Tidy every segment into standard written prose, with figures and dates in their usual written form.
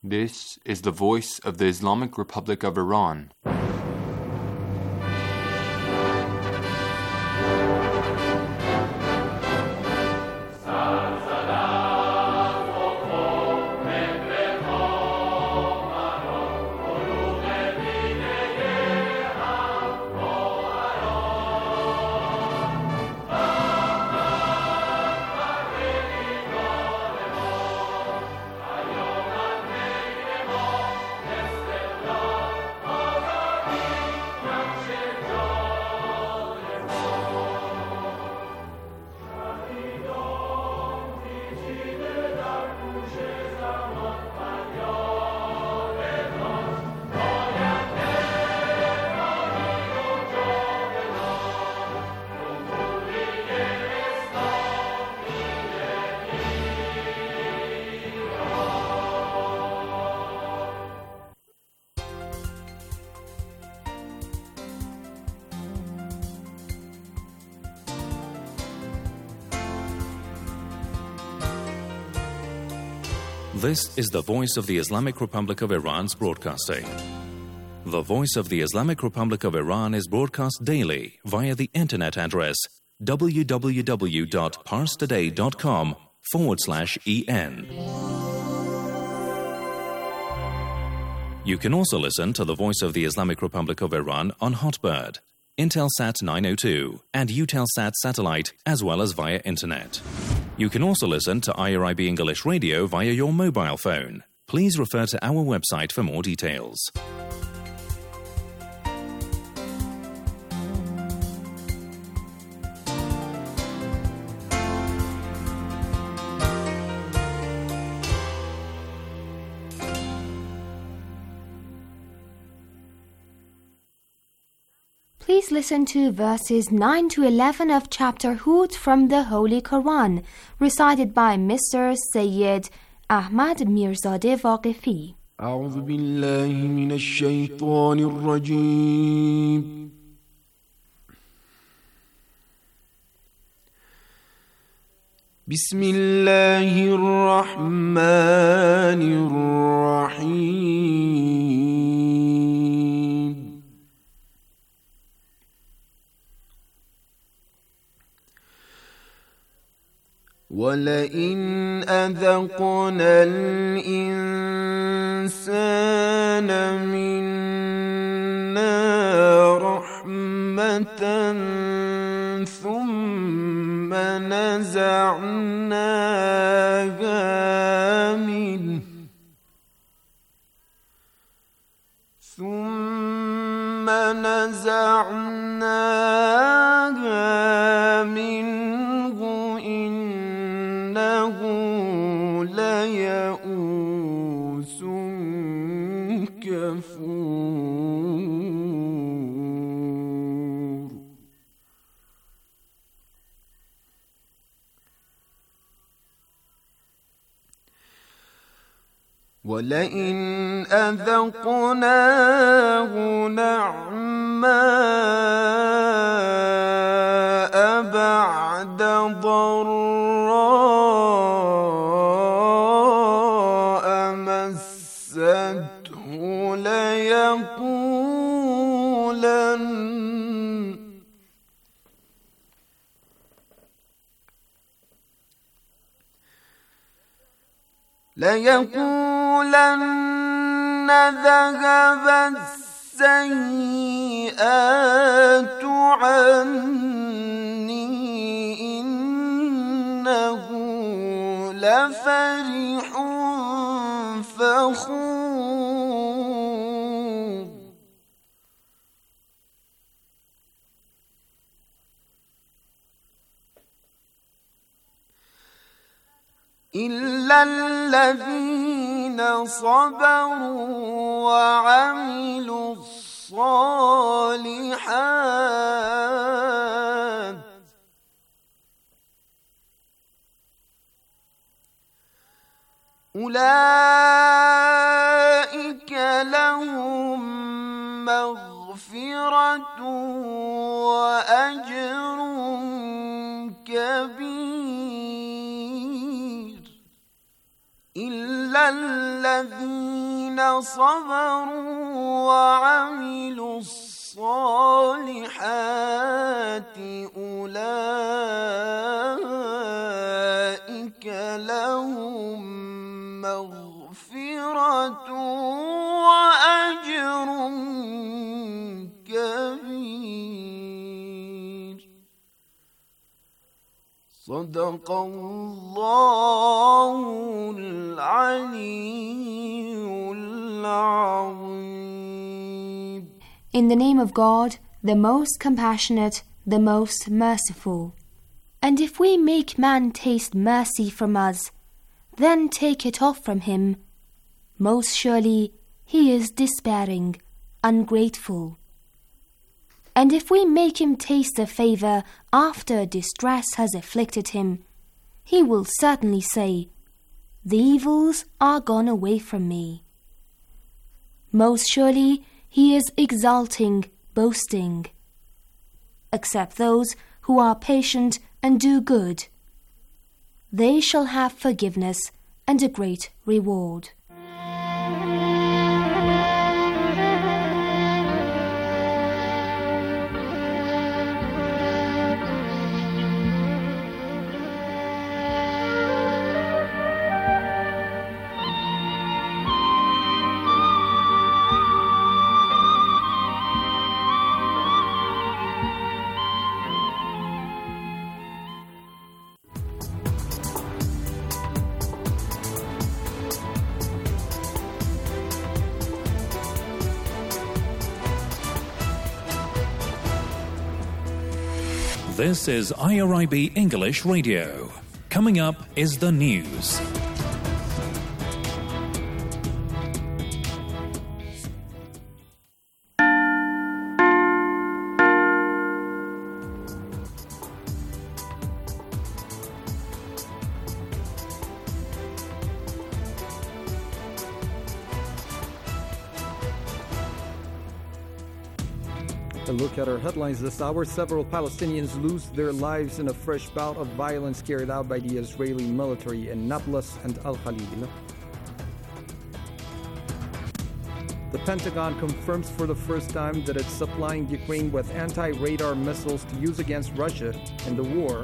This is the voice of the Islamic Republic of Iran. This is the Voice of the Islamic Republic of Iran's broadcasting. The Voice of the Islamic Republic of Iran is broadcast daily via the internet address www.parstoday.com/en. You can also listen to the Voice of the Islamic Republic of Iran on Hotbird, Intelsat 902, and Eutelsat satellite, as well as via internet. You can also listen to IRIB English Radio via your mobile phone. Please refer to our website for more details. Please listen to verses 9 to 11 of chapter Hud from the Holy Quran, recited by Mr. Sayyid Ahmad Mirzadeh Waqefi. أعوذ بالله من الشيطان الرجيم. بسم الله الرحمن الرحيم. ولئن أذقنا الإنسان منا رحمة ثم نزعناها منه إنه ليئوس كفور. ولئن أذقناه نعماء بعد ضراء مسته ليقولن ذهب السيئات عني إنه لفرح فخور. إلا الذين صبروا وعملوا الصالحات أولئك لهم مغفرة وأجر كبير. إلا الذين الذين صبروا وعملوا الصالحات أولئك لهم مغفرة وأجر كبير. صدق الله العلي العظيم. In the name of God, the most compassionate, the most merciful. And if we make man taste mercy from us, then take it off from him, most surely he is despairing, ungrateful. And if we make him taste a favor after distress has afflicted him, he will certainly say, "The evils are gone away from me." Most surely he is exulting, boasting. Except those who are patient and do good, they shall have forgiveness and a great reward. This is IRIB English Radio. Coming up is the news. A look at our headlines this hour. Several Palestinians lose their lives in a fresh bout of violence carried out by the Israeli military in Nablus and Al-Khalil. The Pentagon confirms for the first time that it's supplying Ukraine with anti-radar missiles to use against Russia in the war.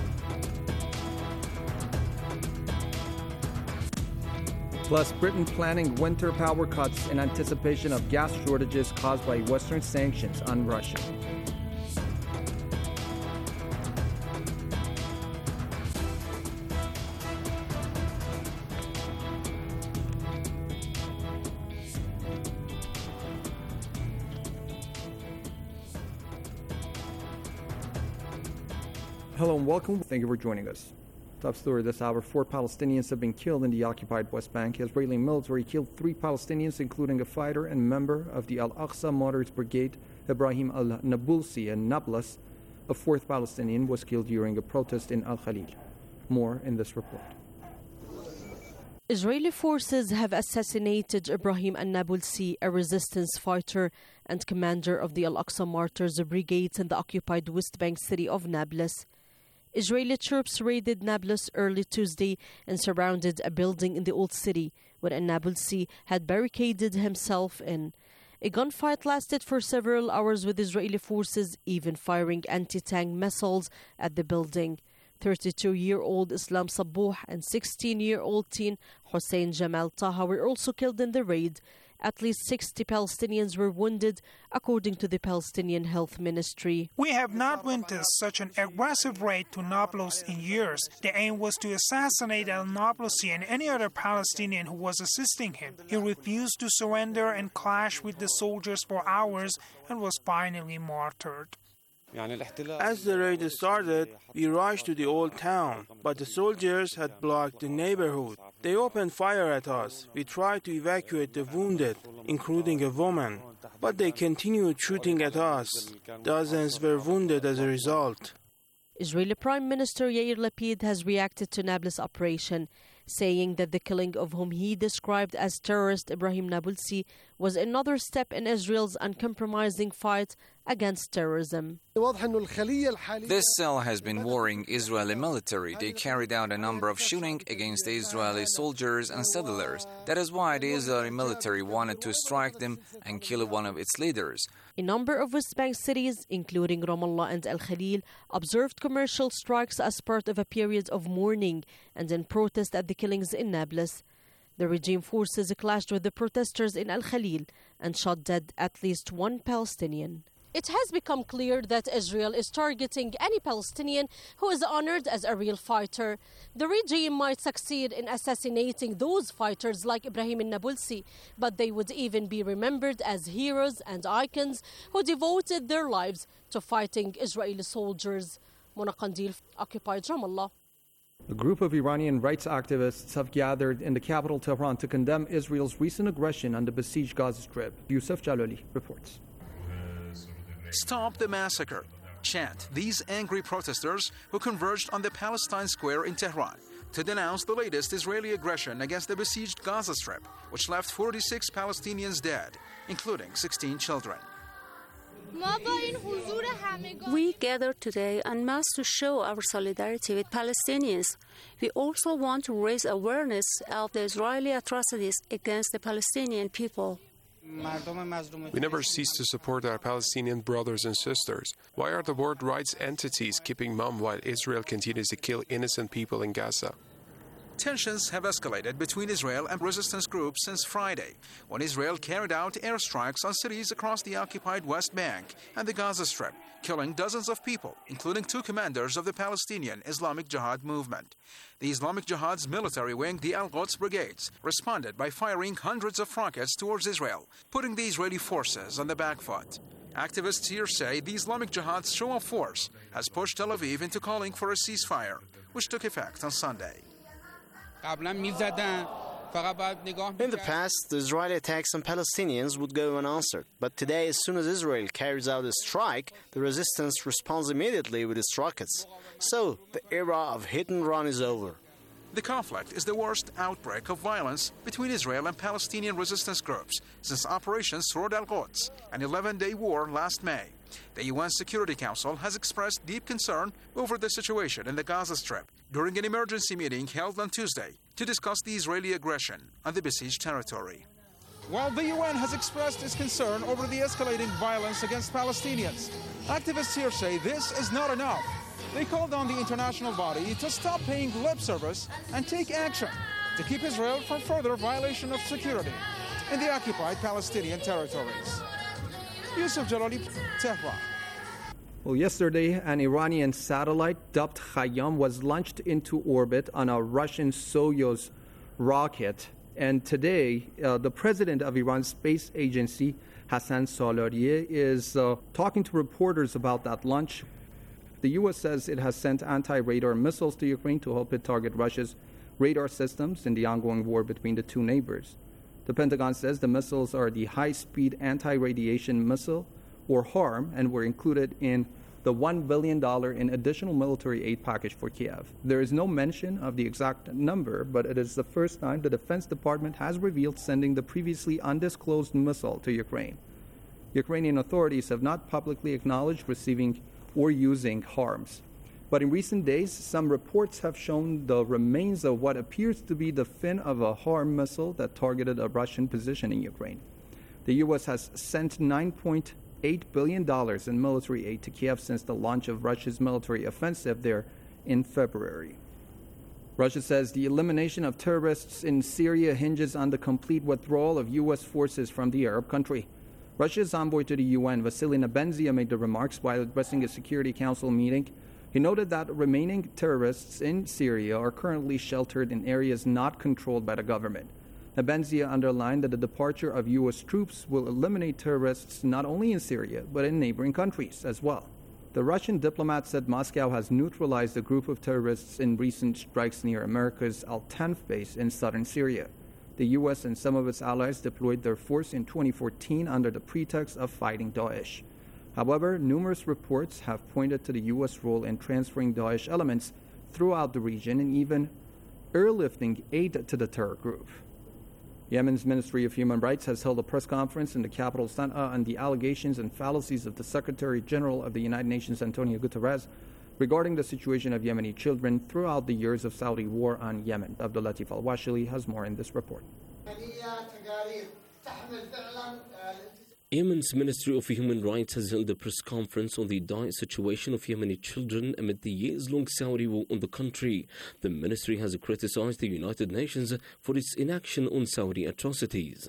Plus, Britain planning winter power cuts in anticipation of gas shortages caused by Western sanctions on Russia. Hello and welcome. Thank you for joining us. Top story this hour: 4 Palestinians have been killed in the occupied West Bank. Israeli military killed 3 Palestinians, including a fighter and member of the Al-Aqsa Martyrs Brigade, Ibrahim al-Nabulsi, in Nablus. A 4th Palestinian was killed during a protest in Al-Khalil. More in this report. Israeli forces have assassinated Ibrahim al-Nabulsi, a resistance fighter and commander of the Al-Aqsa Martyrs Brigade in the occupied West Bank city of Nablus. Israeli troops raided Nablus early Tuesday and surrounded a building in the old city where al-Nabulsi had barricaded himself in. A gunfight lasted for several hours, with Israeli forces even firing anti-tank missiles at the building. 32-year-old Islam Sabuh and 16-year-old teen Hussein Jamal Taha were also killed in the raid. At least 60 Palestinians were wounded, according to the Palestinian Health Ministry. We have not witnessed such an aggressive raid to Nablus in years. The aim was to assassinate al-Nabulsi and any other Palestinian who was assisting him. He refused to surrender and clashed with the soldiers for hours and was finally martyred. As the raid started, we rushed to the old town, but the soldiers had blocked the neighborhood. They opened fire at us. We tried to evacuate the wounded, including a woman, but they continued shooting at us. Dozens were wounded as a result. Israeli Prime Minister Yair Lapid has reacted to Nablus operation, saying that the killing of whom he described as terrorist Ibrahim Nabulsi was another step in Israel's uncompromising fight against terrorism. This cell has been warring Israeli military. They carried out a number of shootings against the Israeli soldiers and settlers. That is why the Israeli military wanted to strike them and kill one of its leaders. A number of West Bank cities, including Ramallah and Al Khalil, observed commercial strikes as part of a period of mourning and in protest at the killings in Nablus. The regime forces clashed with the protesters in Al Khalil and shot dead at least one Palestinian. It has become clear that Israel is targeting any Palestinian who is honored as a real fighter. The regime might succeed in assassinating those fighters like Ibrahim al-Nabulsi, but they would even be remembered as heroes and icons who devoted their lives to fighting Israeli soldiers. Mona Qandil, occupied Ramallah. A group of Iranian rights activists have gathered in the capital Tehran to condemn Israel's recent aggression on the besieged Gaza Strip. Yusuf Jalali reports. Stop the massacre. Chant these angry protesters who converged on the Palestine Square in Tehran to denounce the latest Israeli aggression against the besieged Gaza Strip, which left 46 Palestinians dead, including 16 children. We gathered today en masse to show our solidarity with Palestinians. We also want to raise awareness of the Israeli atrocities against the Palestinian people. We never cease to support our Palestinian brothers and sisters. Why are the world rights entities keeping mum while Israel continues to kill innocent people in Gaza? Tensions have escalated between Israel and resistance groups since Friday, when Israel carried out airstrikes on cities across the occupied West Bank and the Gaza Strip, killing dozens of people, including 2 commanders of the Palestinian Islamic Jihad movement. The Islamic Jihad's military wing, the Al-Quds Brigades, responded by firing hundreds of rockets towards Israel, putting the Israeli forces on the back foot. Activists here say the Islamic Jihad's show of force has pushed Tel Aviv into calling for a ceasefire, which took effect on Sunday. In the past, the Israeli attacks on Palestinians would go unanswered. But today, as soon as Israel carries out a strike, the resistance responds immediately with its rockets. So, the era of hit and run is over. The conflict is the worst outbreak of violence between Israel and Palestinian resistance groups since Operation Sword al-Quds, an 11-day war last May. The UN Security Council has expressed deep concern over the situation in the Gaza Strip during an emergency meeting held on Tuesday to discuss the Israeli aggression on the besieged territory. While the UN has expressed its concern over the escalating violence against Palestinians, activists here say this is not enough. They called on the international body to stop paying lip service and take action to keep Israel from further violation of security in the occupied Palestinian territories. Yusuf Jalali, Tehran. Well, yesterday, an Iranian satellite dubbed Khayyam was launched into orbit on a Russian Soyuz rocket. And today, the president of Iran's space agency, Hassan Salarieh, is talking to reporters about that launch. The U.S. says it has sent anti-radar missiles to Ukraine to help it target Russia's radar systems in the ongoing war between the two neighbors. The Pentagon says the missiles are the high-speed anti-radiation missile, or HARM, and were included in the $1 billion in additional military aid package for Kiev. There is no mention of the exact number, but it is the first time the Defense Department has revealed sending the previously undisclosed missile to Ukraine. Ukrainian authorities have not publicly acknowledged receiving or using HARMs. But in recent days, some reports have shown the remains of what appears to be the fin of a HARM missile that targeted a Russian position in Ukraine. The U.S. has sent $9.8 billion in military aid to Kiev since the launch of Russia's military offensive there in February. Russia says the elimination of terrorists in Syria hinges on the complete withdrawal of U.S. forces from the Arab country. Russia's envoy to the UN, Vasily Nebenzia, made the remarks while addressing a Security Council meeting. He noted that remaining terrorists in Syria are currently sheltered in areas not controlled by the government. Nebenzia underlined that the departure of U.S. troops will eliminate terrorists not only in Syria, but in neighboring countries as well. The Russian diplomat said Moscow has neutralized a group of terrorists in recent strikes near America's Al-Tanf base in southern Syria. The U.S. and some of its allies deployed their force in 2014 under the pretext of fighting Daesh. However, numerous reports have pointed to the U.S. role in transferring Daesh elements throughout the region and even airlifting aid to the terror group. Yemen's Ministry of Human Rights has held a press conference in the capital Sana'a on the allegations and fallacies of the Secretary General of the United Nations, Antonio Guterres, regarding the situation of Yemeni children throughout the years of Saudi war on Yemen. Abdul Latif Al-Washili has more in this report. Yemen's Ministry of Human Rights has held a press conference on the dire situation of Yemeni children amid the years-long Saudi war on the country. The ministry has criticized the United Nations for its inaction on Saudi atrocities.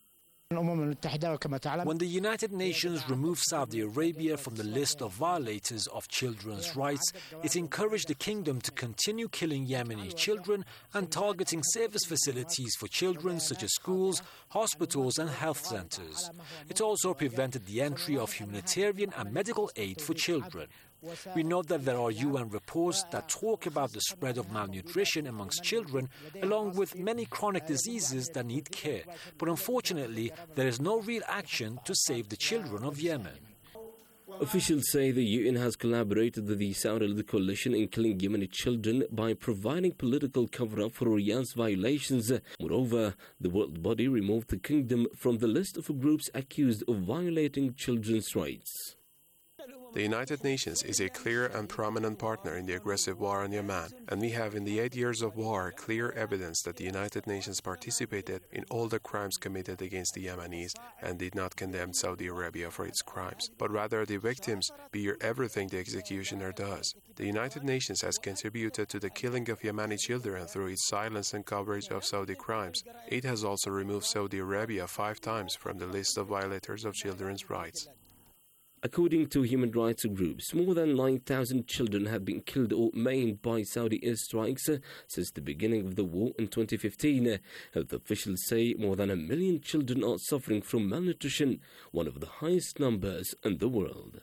When the United Nations removed Saudi Arabia from the list of violators of children's rights, it encouraged the kingdom to continue killing Yemeni children and targeting service facilities for children such as schools, hospitals and health centers. It also prevented the entry of humanitarian and medical aid for children. We note that there are UN reports that talk about the spread of malnutrition amongst children, along with many chronic diseases that need care. But unfortunately, there is no real action to save the children of Yemen. Officials say the UN has collaborated with the Saudi-led coalition in killing Yemeni children by providing political cover-up for Riyadh's violations. Moreover, the world body removed the kingdom from the list of groups accused of violating children's rights. The United Nations is a clear and prominent partner in the aggressive war on Yemen, and we have in the 8 years of war clear evidence that the United Nations participated in all the crimes committed against the Yemenis and did not condemn Saudi Arabia for its crimes, but rather the victims bear everything the executioner does. The United Nations has contributed to the killing of Yemeni children through its silence and coverage of Saudi crimes. It has also removed Saudi Arabia 5 times from the list of violators of children's rights. According to human rights groups, more than 9,000 children have been killed or maimed by Saudi airstrikes since the beginning of the war in 2015. Health officials say more than 1 million children are suffering from malnutrition, one of the highest numbers in the world.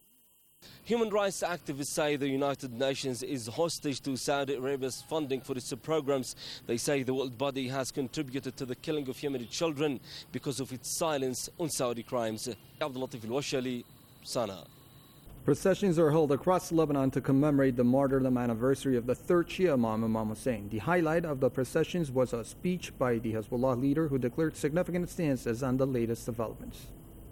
Human rights activists say the United Nations is hostage to Saudi Arabia's funding for its programs. They say the world body has contributed to the killing of Yemeni children because of its silence on Saudi crimes. Abdul Latif Al-Washali, Sana'a. Processions are held across Lebanon to commemorate the martyrdom anniversary of the third Shia Imam Hussein. The highlight of the processions was a speech by the Hezbollah leader who declared significant stances on the latest developments.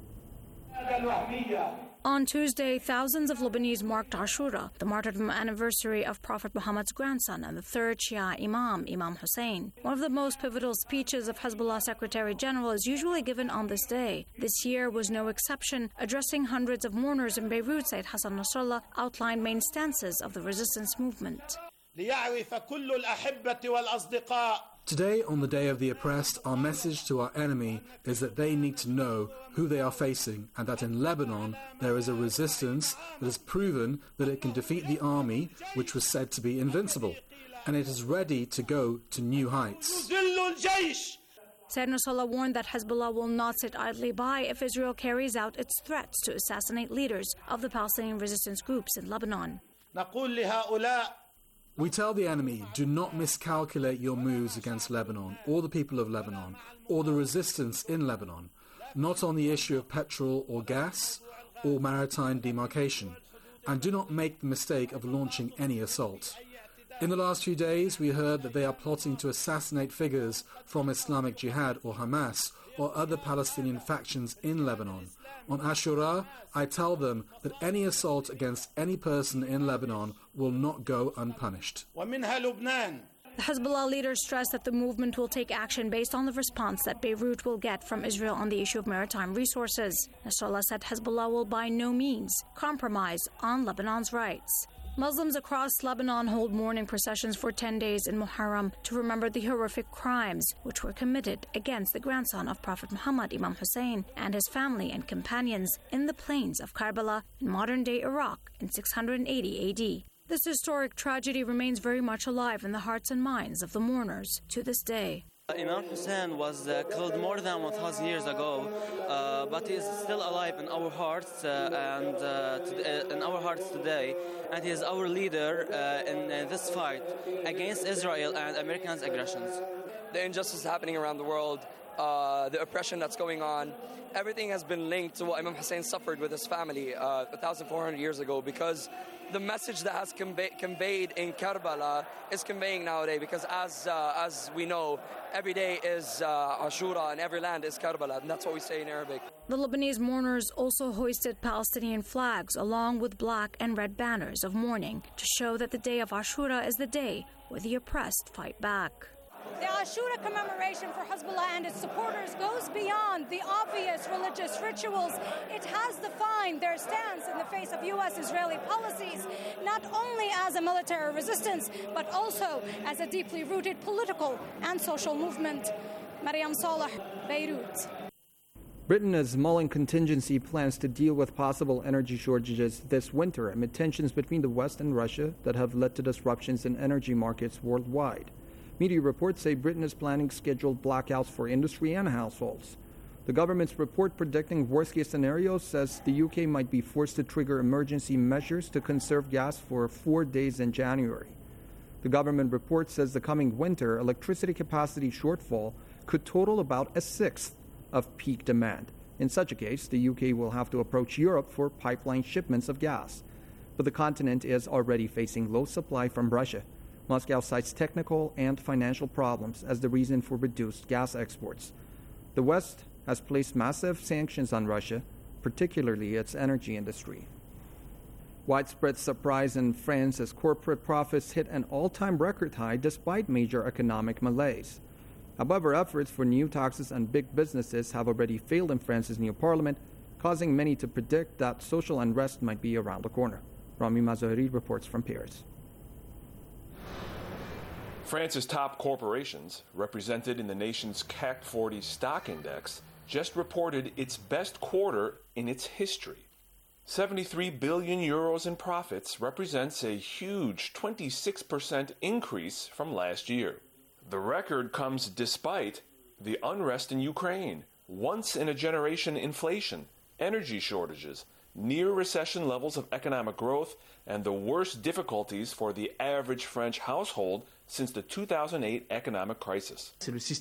On Tuesday, thousands of Lebanese marked Ashura, the martyrdom anniversary of Prophet Muhammad's grandson and the third Shia Imam, Imam Hussein. One of the most pivotal speeches of Hezbollah Secretary General is usually given on this day. This year was no exception. Addressing hundreds of mourners in Beirut, Sayyid Hassan Nasrallah outlined main stances of the resistance movement. Today, on the Day of the Oppressed, our message to our enemy is that they need to know who they are facing and that in Lebanon there is a resistance that has proven that it can defeat the army, which was said to be invincible, and it is ready to go to new heights. Sayyid Nasrallah warned that Hezbollah will not sit idly by if Israel carries out its threats to assassinate leaders of the Palestinian resistance groups in Lebanon. We tell the enemy, do not miscalculate your moves against Lebanon, or the people of Lebanon, or the resistance in Lebanon, not on the issue of petrol or gas, or maritime demarcation, and do not make the mistake of launching any assault. In the last few days, we heard that they are plotting to assassinate figures from Islamic Jihad or Hamas, or other Palestinian factions in Lebanon. On Ashura, I tell them that any assault against any person in Lebanon will not go unpunished. The Hezbollah leader stressed that the movement will take action based on the response that Beirut will get from Israel on the issue of maritime resources. Nasrallah said Hezbollah will by no means compromise on Lebanon's rights. Muslims across Lebanon hold mourning processions for 10 days in Muharram to remember the horrific crimes which were committed against the grandson of Prophet Muhammad, Imam Hussein, and his family and companions in the plains of Karbala in modern-day Iraq in 680 AD. This historic tragedy remains very much alive in the hearts and minds of the mourners to this day. Imam Hussein was killed more than 1,000 years ago, but he is still alive in our hearts today, and he is our leader in this fight against Israel and Americans' aggressions. The injustice happening around the world the oppression that's going on. Everything has been linked to what Imam Hussein suffered with his family 1,400 years ago, because the message that has conveyed in Karbala is conveying nowadays, because as we know, every day is Ashura and every land is Karbala, and that's what we say in Arabic. The Lebanese mourners also hoisted Palestinian flags along with black and red banners of mourning to show that the day of Ashura is the day where the oppressed fight back. The Ashura commemoration for Hezbollah and its supporters goes beyond the obvious religious rituals. It has defined their stance in the face of U.S.-Israeli policies, not only as a military resistance, but also as a deeply rooted political and social movement. Mariam Saleh, Beirut. Britain is mulling contingency plans to deal with possible energy shortages this winter amid tensions between the West and Russia that have led to disruptions in energy markets worldwide. Media reports say Britain is planning scheduled blackouts for industry and households. The government's report predicting worst-case scenarios says the UK might be forced to trigger emergency measures to conserve gas for 4 days in January. The government report says the coming winter electricity capacity shortfall could total about a sixth of peak demand. In such a case, the UK will have to approach Europe for pipeline shipments of gas. But the continent is already facing low supply from Russia. Moscow cites technical and financial problems as the reason for reduced gas exports. The West has placed massive sanctions on Russia, particularly its energy industry. Widespread surprise in France as corporate profits hit an all-time record high despite major economic malaise. However, efforts for new taxes on big businesses have already failed in France's new parliament, causing many to predict that social unrest might be around the corner. Rami Mazaheri reports from Paris. France's top corporations, represented in the nation's CAC 40 stock index, just reported its best quarter in its history. 73 billion euros in profits represents a huge 26% increase from last year. The record comes despite the unrest in Ukraine, once-in-a-generation inflation, energy shortages, near-recession levels of economic growth, and the worst difficulties for the average French household since the 2008 economic crisis.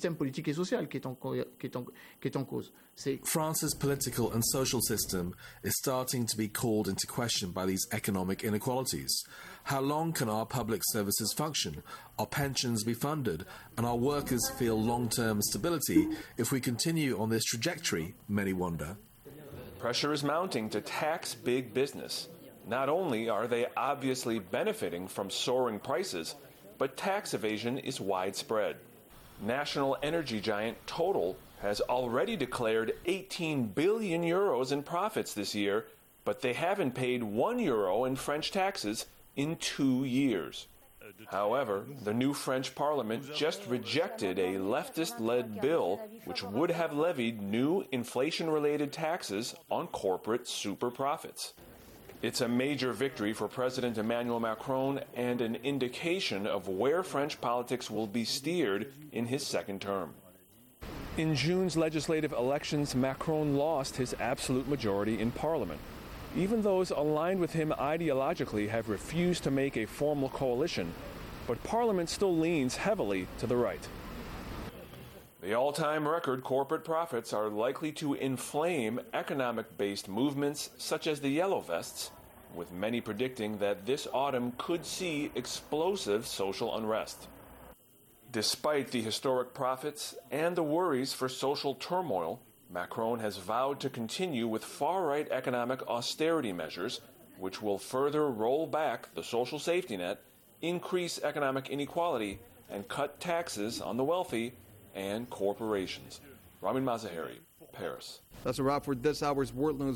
France's political and social system is starting to be called into question by these economic inequalities. How long can our public services function, our pensions be funded, and our workers feel long-term stability if we continue on this trajectory, many wonder. Pressure is mounting to tax big business. Not only are they obviously benefiting from soaring prices, but tax evasion is widespread. National energy giant Total has already declared 18 billion euros in profits this year, but they haven't paid €1 in French taxes in 2 years. However, the new French parliament just rejected a leftist-led bill which would have levied new inflation-related taxes on corporate super profits. It's a major victory for President Emmanuel Macron and an indication of where French politics will be steered in his second term. In June's legislative elections, Macron lost his absolute majority in parliament. Even those aligned with him ideologically have refused to make a formal coalition, but parliament still leans heavily to the right. The all-time record corporate profits are likely to inflame economic-based movements such as the Yellow Vests, with many predicting that this autumn could see explosive social unrest. Despite the historic profits and the worries for social turmoil, Macron has vowed to continue with far-right economic austerity measures, which will further roll back the social safety net, increase economic inequality, and cut taxes on the wealthy and corporations. Ramin Mazaheri, Paris. That's a wrap for this hour's World News.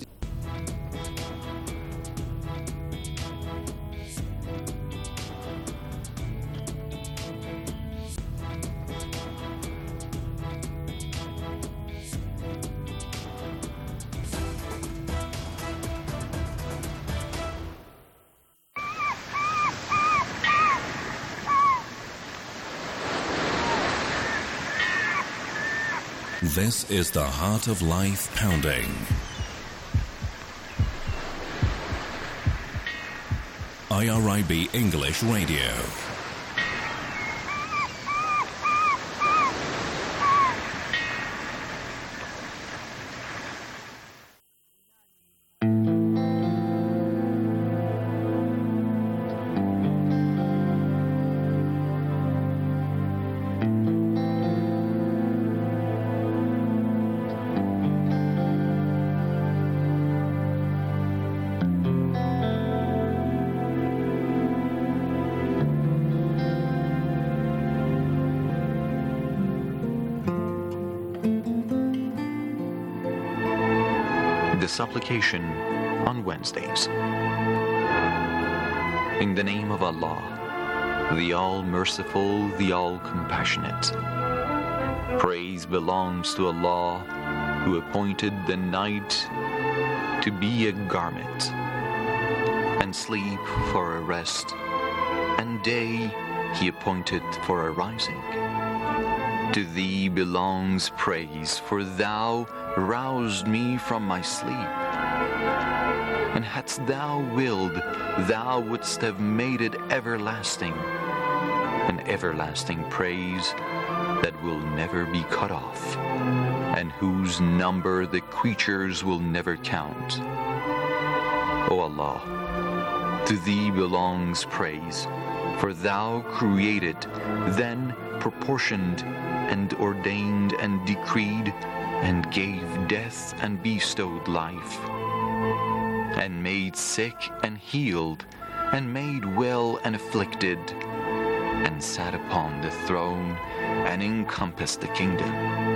This is the Heart of Life Pounding. IRIB English Radio. the supplication on Wednesdays. In the name of Allah, the All-Merciful, the All-Compassionate. Praise belongs to Allah, who appointed the night to be a garment, and sleep for a rest, and day He appointed for a rising. To Thee belongs praise, for Thou roused me from my sleep. And hadst Thou willed, Thou wouldst have made it everlasting, an everlasting praise that will never be cut off, and whose number the creatures will never count. O Allah, to Thee belongs praise, for Thou created, then proportioned, and ordained and decreed, and gave death and bestowed life, and made sick and healed, and made well and afflicted, and sat upon the throne, and encompassed the kingdom.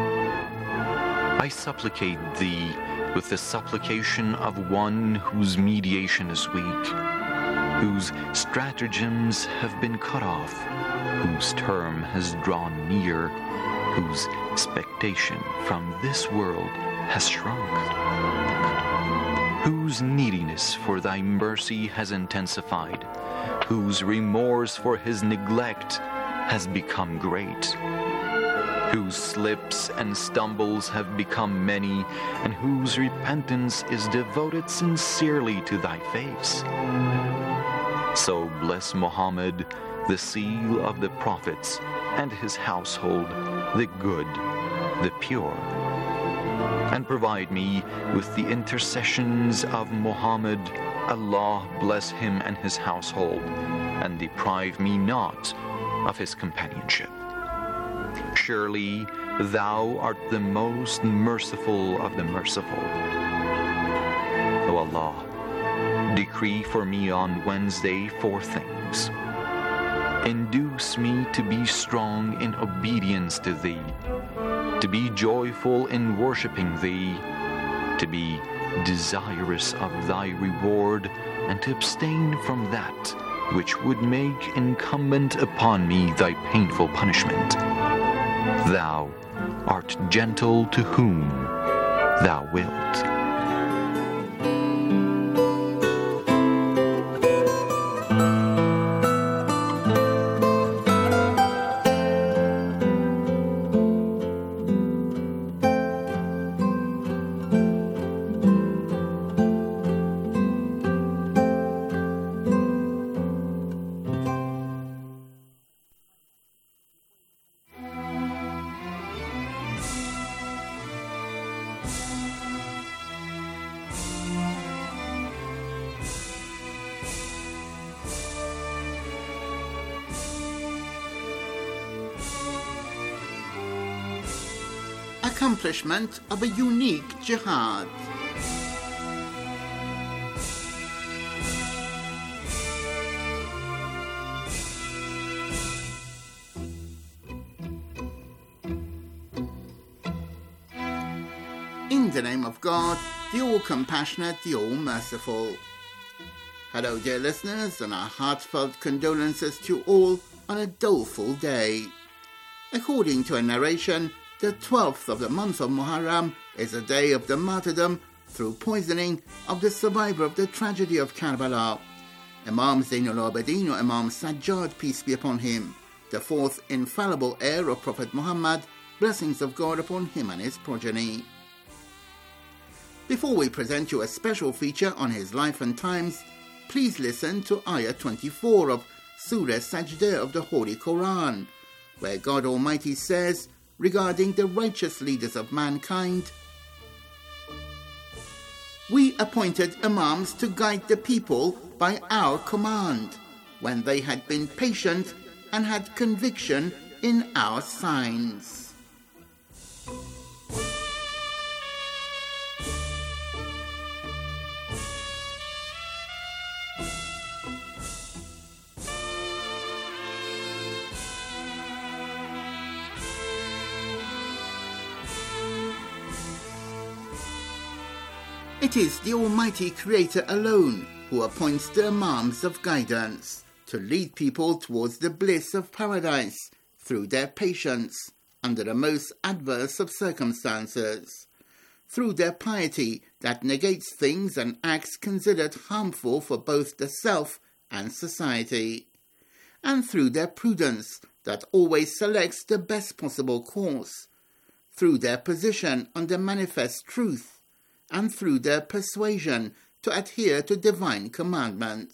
I supplicate Thee with the supplication of one whose mediation is weak, whose stratagems have been cut off, whose term has drawn near, whose expectation from this world has shrunk, whose neediness for Thy mercy has intensified, whose remorse for his neglect has become great, whose slips and stumbles have become many, and whose repentance is devoted sincerely to Thy face. So bless Muhammad, the seal of the prophets, and his household, the good, the pure. And provide me with the intercessions of Muhammad. Allah bless him and his household, and deprive me not of his companionship. Surely Thou art the most merciful of the merciful. O Allah, decree for me on Wednesday 4 things. Induce me to be strong in obedience to Thee, to be joyful in worshiping Thee, to be desirous of Thy reward, and to abstain from that which would make incumbent upon me Thy painful punishment. Thou art gentle to whom Thou wilt. Accomplishment of a unique jihad. In the name of God, the All-Compassionate, the All-Merciful. Hello, dear listeners, and our heartfelt condolences to all on a doleful day. According to a narration, the 12th of the month of Muharram is a day of the martyrdom through poisoning of the survivor of the tragedy of Karbala, Imam Zainul Abidin or Imam Sajjad, peace be upon him, the fourth infallible heir of Prophet Muhammad, blessings of God upon him and his progeny. Before we present you a special feature on his life and times, please listen to Ayah 24 of Surah Sajdah of the Holy Quran, where God Almighty says, regarding the righteous leaders of mankind, we appointed imams to guide the people by our command, when they had been patient and had conviction in our signs. It is the Almighty Creator alone who appoints the Imams of guidance to lead people towards the bliss of paradise through their patience under the most adverse of circumstances, through their piety that negates things and acts considered harmful for both the self and society, and through their prudence that always selects the best possible course, through their position on the manifest truth, and through their persuasion to adhere to divine commandments.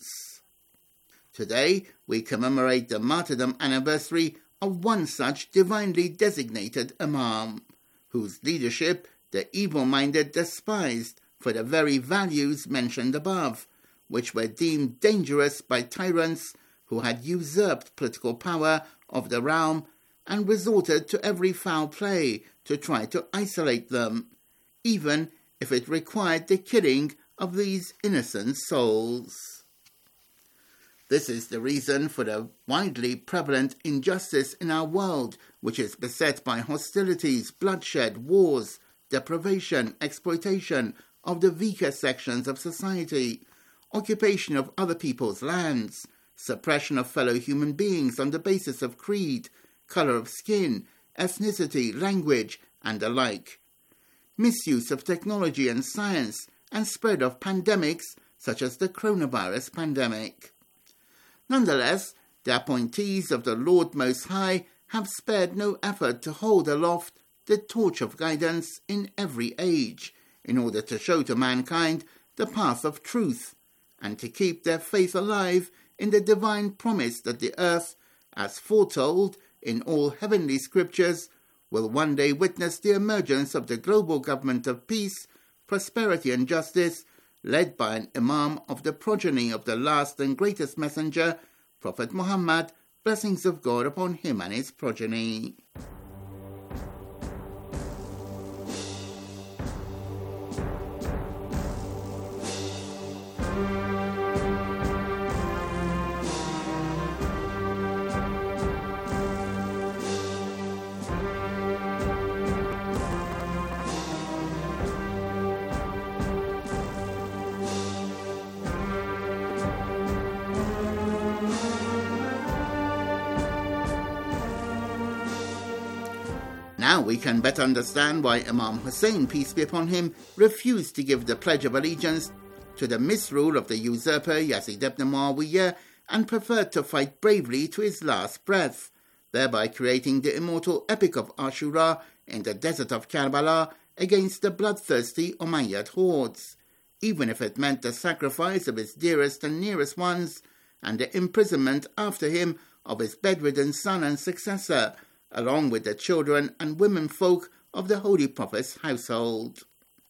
Today, we commemorate the martyrdom anniversary of one such divinely designated Imam, whose leadership the evil-minded despised for the very values mentioned above, which were deemed dangerous by tyrants who had usurped political power of the realm and resorted to every foul play to try to isolate them, even if it required the killing of these innocent souls. This is the reason for the widely prevalent injustice in our world, which is beset by hostilities, bloodshed, wars, deprivation, exploitation of the weaker sections of society, occupation of other people's lands, suppression of fellow human beings on the basis of creed, colour of skin, ethnicity, language, and the like, misuse of technology and science, and spread of pandemics such as the coronavirus pandemic. Nonetheless, the appointees of the Lord Most High have spared no effort to hold aloft the torch of guidance in every age, in order to show to mankind the path of truth, and to keep their faith alive in the divine promise that the earth, as foretold in all heavenly scriptures, will one day witness the emergence of the global government of peace, prosperity and justice, led by an Imam of the progeny of the last and greatest messenger, Prophet Muhammad, blessings of God upon him and his progeny. Now we can better understand why Imam Hussein, peace be upon him, refused to give the Pledge of Allegiance to the misrule of the usurper Yazid ibn Muawiyah and preferred to fight bravely to his last breath, thereby creating the immortal epic of Ashura in the desert of Karbala against the bloodthirsty Umayyad hordes, even if it meant the sacrifice of his dearest and nearest ones and the imprisonment after him of his bedridden son and successor, along with the children and women folk of the Holy Prophet's household.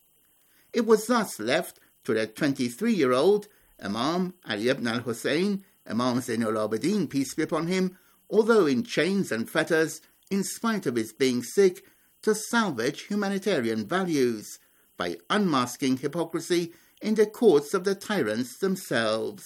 It was thus left to the 23-year-old Imam Ali ibn al-Hussein, Imam Zainul Abidin, peace be upon him, although in chains and fetters, in spite of his being sick, to salvage humanitarian values by unmasking hypocrisy in the courts of the tyrants themselves.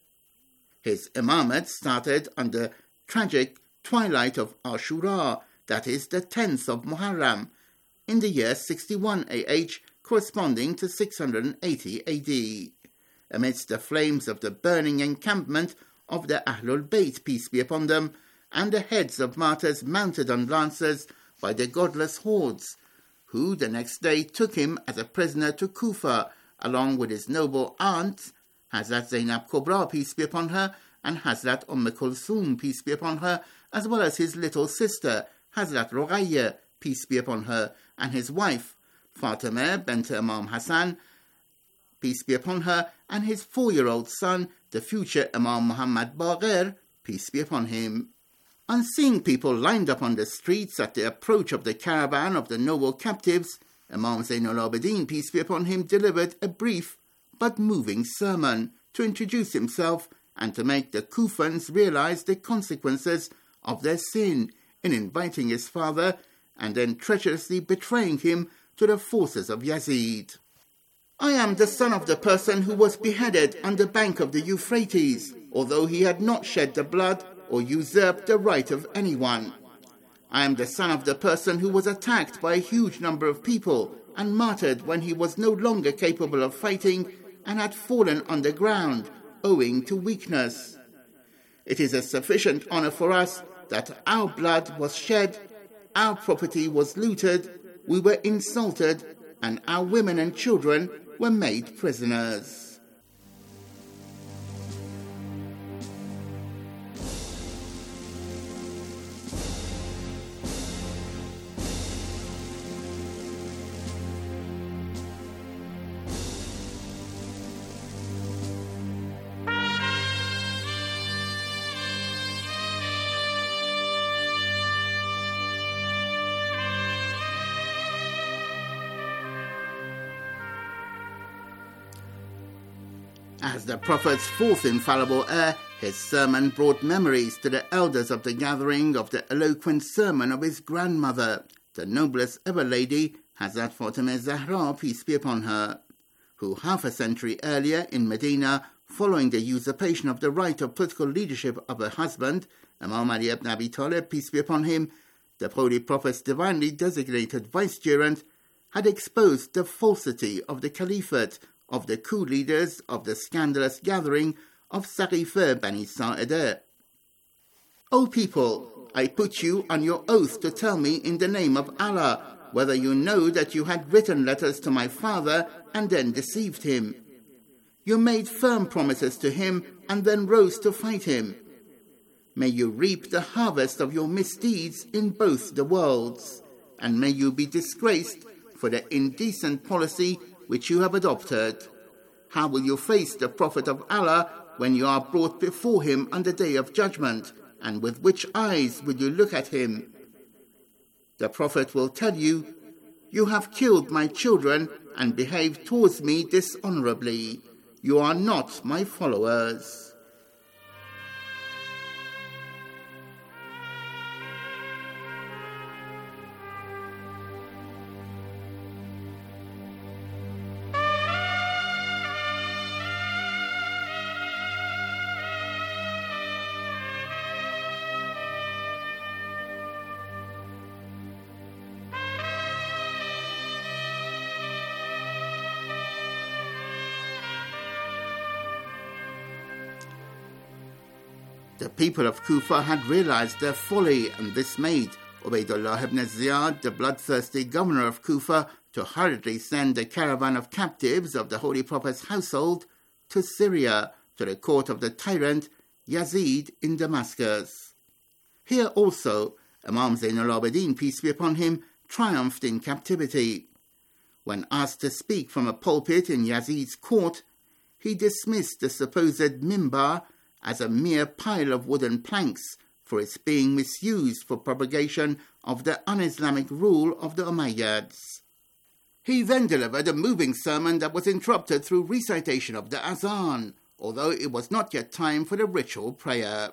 His imamate started on the tragic twilight of Ashura, that is the 10th of Muharram, in the year 61 AH, corresponding to 680 AD, amidst the flames of the burning encampment of the Ahlul Bayt, peace be upon them, and the heads of martyrs mounted on lances by the godless hordes, who the next day took him as a prisoner to Kufa, along with his noble aunts, Hazrat Zainab Kubra, peace be upon her, and Hazrat Kulthum, peace be upon her, as well as his little sister, Hazrat Ruqayyah, peace be upon her, and his wife, Fatima bint Imam Hassan, peace be upon her, and his 4-year-old son, the future Imam Muhammad Baqir, peace be upon him. On seeing people lined up on the streets at the approach of the caravan of the noble captives, Imam Zainul Abidin, peace be upon him, delivered a brief but moving sermon to introduce himself and to make the Kufans realize the consequences of their sin in inviting his father and then treacherously betraying him to the forces of Yazid. I am the son of the person who was beheaded on the bank of the Euphrates, although he had not shed the blood or usurped the right of anyone. I am the son of the person who was attacked by a huge number of people and martyred when he was no longer capable of fighting and had fallen on the ground owing to weakness. It is a sufficient honor for us that our blood was shed, our property was looted, we were insulted, and our women and children were made prisoners. As the Prophet's fourth infallible heir, his sermon brought memories to the elders of the gathering of the eloquent sermon of his grandmother, the noblest ever lady, Hazrat Fatima Zahra, peace be upon her, who half a century earlier in Medina, following the usurpation of the right of political leadership of her husband, Imam Ali ibn Abi Talib, peace be upon him, the Holy Prophet's divinely designated vicegerent, had exposed the falsity of the caliphate of the coup leaders of the scandalous gathering of Saqifa Bani Sa'ida. O people, I put you on your oath to tell me in the name of Allah whether you know that you had written letters to my father and then deceived him. You made firm promises to him and then rose to fight him. May you reap the harvest of your misdeeds in both the worlds, and may you be disgraced for the indecent policy which you have adopted. How will you face the Prophet of Allah when you are brought before him on the day of judgment, and with which eyes will you look at him? The Prophet will tell you, you have killed my children and behaved towards me dishonorably. You are not my followers. The people of Kufa had realized their folly, and this made Ubaydullah ibn Ziyad, the bloodthirsty governor of Kufa, to hurriedly send a caravan of captives of the Holy Prophet's household to Syria, to the court of the tyrant Yazid in Damascus. Here also, Imam Zain al-Abidin, peace be upon him, triumphed in captivity. When asked to speak from a pulpit in Yazid's court, he dismissed the supposed mimbar as a mere pile of wooden planks for its being misused for propagation of the un-Islamic rule of the Umayyads. He then delivered a moving sermon that was interrupted through recitation of the Azan, although it was not yet time for the ritual prayer.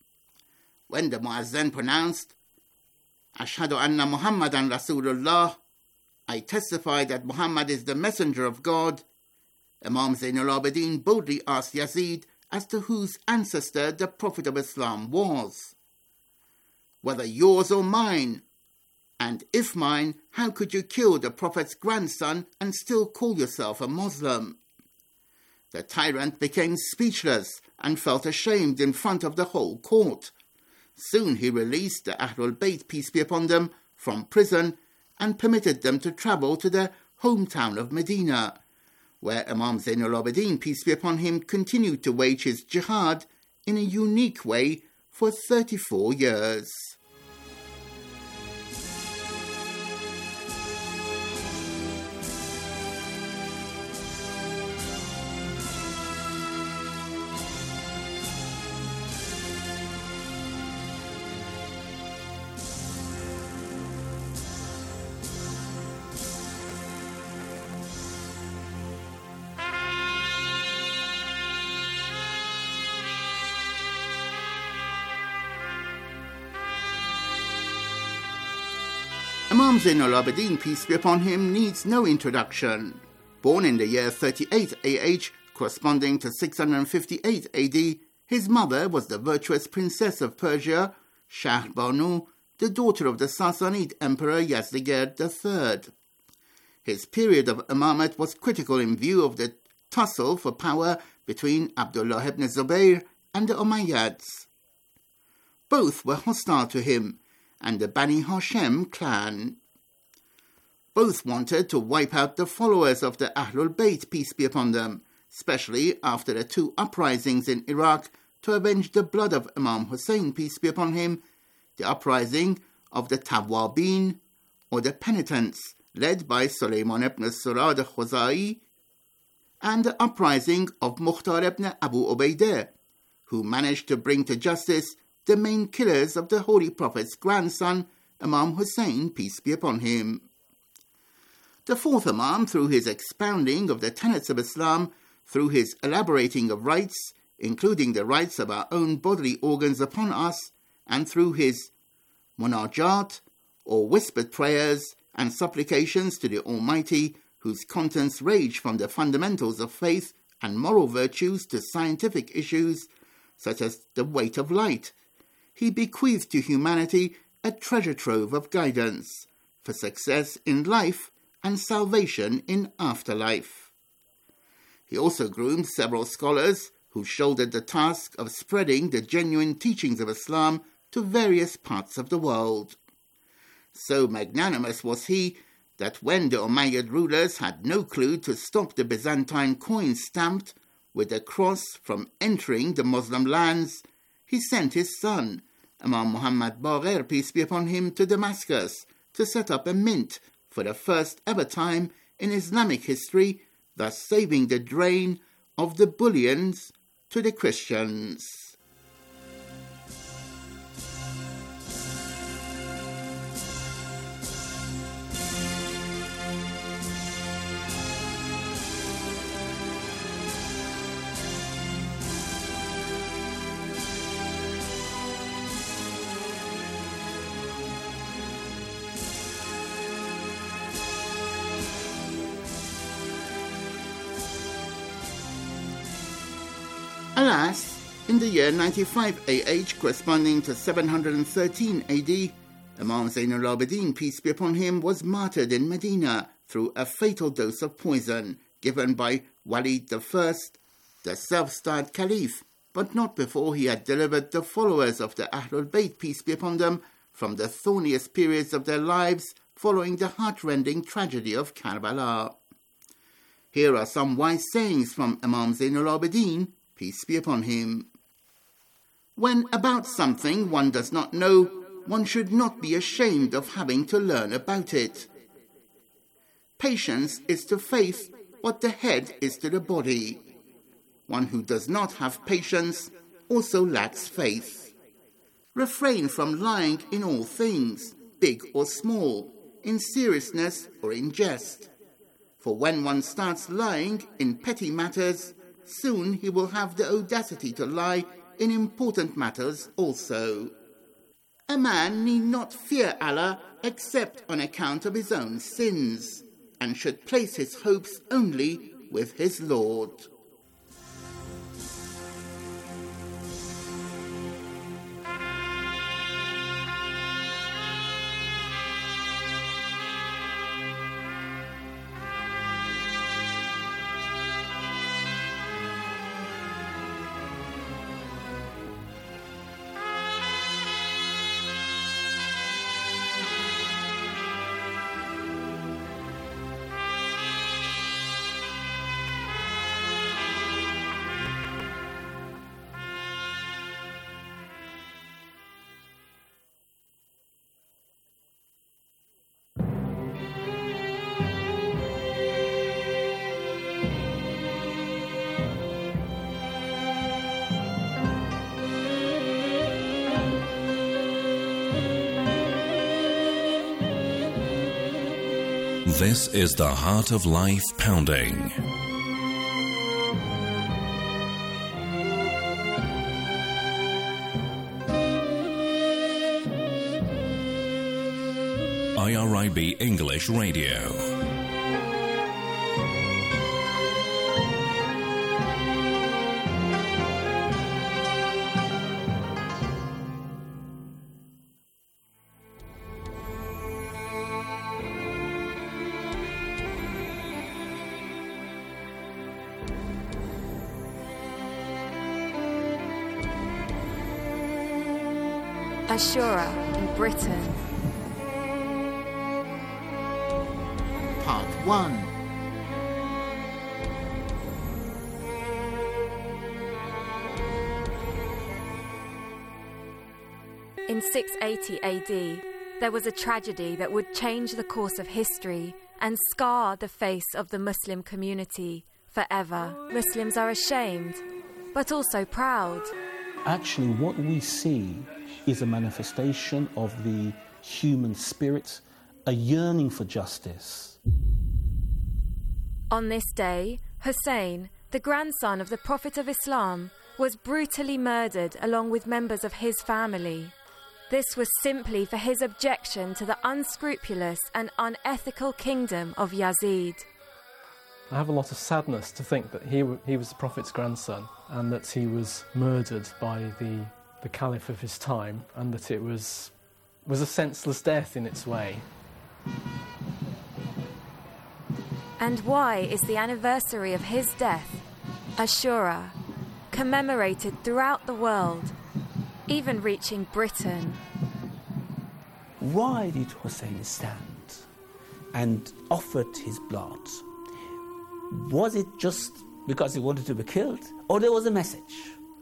When the Muazzin pronounced, Ashhadu anna Muhammadan Rasulullah, I testify that Muhammad is the messenger of God, Imam Zain al-Abidin boldly asked Yazid as to whose ancestor the Prophet of Islam was. Whether yours or mine, and if mine, how could you kill the Prophet's grandson and still call yourself a Muslim? The tyrant became speechless and felt ashamed in front of the whole court. Soon he released the Ahlul Bayt, peace be upon them, from prison and permitted them to travel to their hometown of Medina, where Imam Zain al-Abidin, peace be upon him, continued to wage his jihad in a unique way for 34 years. Imam Zain al-Abidin, peace be upon him, needs no introduction. Born in the year 38 AH, corresponding to 658 AD, his mother was the virtuous princess of Persia, Shahr Banu, the daughter of the Sassanid Emperor Yazdegerd III. His period of imamate was critical in view of the tussle for power between Abdullah ibn Zubayr and the Umayyads. Both were hostile to him and the Bani Hashem clan. Both wanted to wipe out the followers of the Ahlul Bayt, peace be upon them, especially after the two uprisings in Iraq to avenge the blood of Imam Hussein, peace be upon him, the uprising of the Tawwabin, or the penitents, led by Suleiman ibn Surad al-Khuzai, and the uprising of Mukhtar ibn Abu Ubaidah, who managed to bring to justice the main killers of the Holy Prophet's grandson, Imam Hussein, peace be upon him. The fourth Imam, through his expounding of the tenets of Islam, through his elaborating of rights, including the rights of our own bodily organs upon us, and through his munajat, or whispered prayers and supplications to the Almighty, whose contents range from the fundamentals of faith and moral virtues to scientific issues, such as the weight of light, he bequeathed to humanity a treasure trove of guidance for success in life and salvation in afterlife. He also groomed several scholars who shouldered the task of spreading the genuine teachings of Islam to various parts of the world. So magnanimous was he that when the Umayyad rulers had no clue to stop the Byzantine coins stamped with the cross from entering the Muslim lands, he sent his son, Imam Muhammad Baqir, peace be upon him, to Damascus to set up a mint for the first ever time in Islamic history, thus saving the drain of the bullions to the Christians. Alas, in the year 95 AH, corresponding to 713 AD, Imam Zainul Abidin, peace be upon him, was martyred in Medina through a fatal dose of poison given by Walid I, the self-styled caliph, but not before he had delivered the followers of the Ahlul Bayt, peace be upon them, from the thorniest periods of their lives following the heart-rending tragedy of Karbala. Here are some wise sayings from Imam Zainul Abidin, peace be upon him. When about something one does not know, one should not be ashamed of having to learn about it. Patience is to faith what the head is to the body. One who does not have patience also lacks faith. Refrain from lying in all things, big or small, in seriousness or in jest. For when one starts lying in petty matters, soon he will have the audacity to lie in important matters also. A man need not fear Allah except on account of his own sins, and should place his hopes only with his Lord. This is the Heart of Life Pounding. IRIB English Radio. Ashura in Britain. Part 1. In 680 AD, there was a tragedy that would change the course of history and scar the face of the Muslim community forever. Muslims are ashamed, but also proud. Actually, what we see is a manifestation of the human spirit, a yearning for justice. On this day, Hussein, the grandson of the Prophet of Islam, was brutally murdered along with members of his family. This was simply for his objection to the unscrupulous and unethical kingdom of Yazid. I have a lot of sadness to think that he was the Prophet's grandson and that he was murdered by the Caliph of his time, and that it was a senseless death in its way. And why is the anniversary of his death, Ashura, commemorated throughout the world, even reaching Britain? Why did Hussein stand and offered his blood? Was it just because he wanted to be killed? Or there was a message?